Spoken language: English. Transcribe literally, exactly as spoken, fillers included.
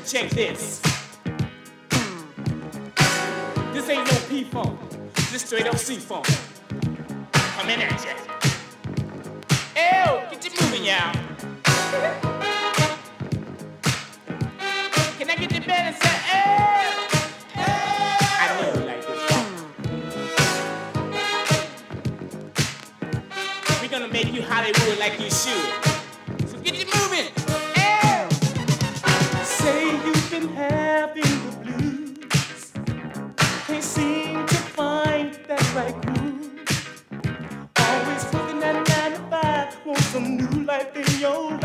check this. This ain't no P-funk. This straight up C-funk. Coming at ya. Ew, get you moving, y'all. Can I get the band and say, ew? I know you like this funk. We're gonna make you Hollywood like you should. So get you moving. Ew. Say you've been having the blues. Can't seem to find that right groove. Always working at nine to five. Want some new life in your